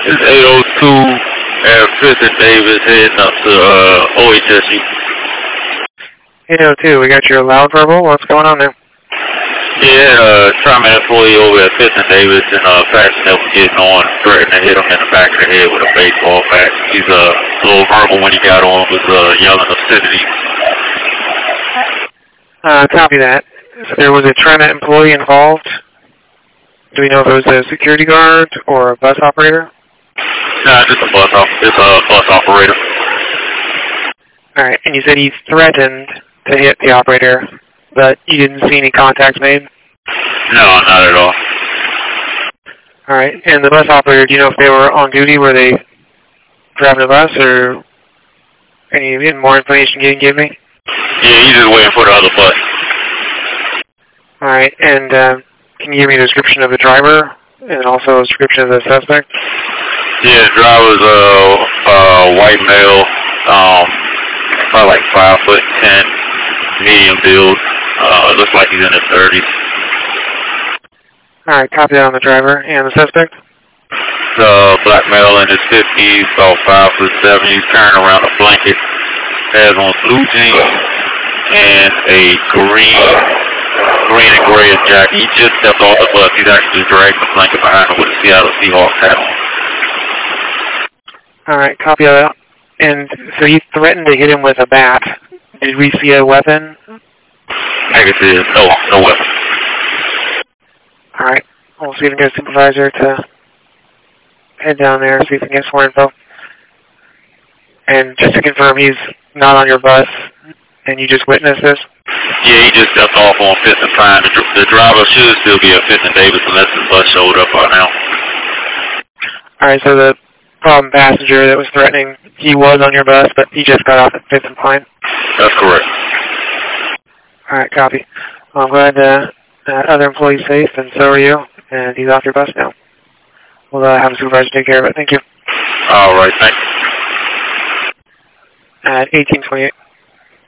It's 802 at 5th and Davis heading up to OHSU. 802, we got your loud verbal. What's going on there? Yeah, TriMet employee over at 5th and Davis and Paxton was getting on, threatening to hit him in the back of the head with a baseball bat. He's a little verbal when he got on, was yelling obscenities. Copy that. So there was a TriMet employee involved. Do we know if it was a security guard or a bus operator? Nah, just a bus operator. All right, and you said he threatened to hit the operator, but you didn't see any contacts made? No, not at all. All right, and the bus operator, do you know if they were on duty? Were they driving the bus, or any more information you can give me? Yeah, he's just waiting for the other bus. All right, and can you give me a description of the driver and also a description of the suspect? Yeah, the driver's a white male, probably like 5'10", medium build. Looks like he's in his 30s. All right, copy that on the driver. And the suspect? Black male in his 50s, about 5'7". He's carrying around a blanket. Has on blue jeans and a green and gray jacket. He just stepped off the bus. He's actually dragging the blanket behind him with a Seattle Seahawks hat on. All right, copy that. And so he threatened to hit him with a bat. Did we see a weapon? Negative. No weapon. All right. We'll see if we can get a supervisor to head down there, see if we can get some more info. And just to confirm, he's not on your bus, and you just witnessed this? Yeah, he just stepped off on 5th and Pine. The driver should still be at 5th and Davis unless his bus showed up by now. All right, so the problem passenger that was threatening, he was on your bus, but he just got off at 5th and Pine? That's correct. All right, copy. Well, I'm glad that other employee's safe, and so are you, and he's off your bus now. We'll have a supervisor take care of it. Thank you. All right, thanks. At 1828.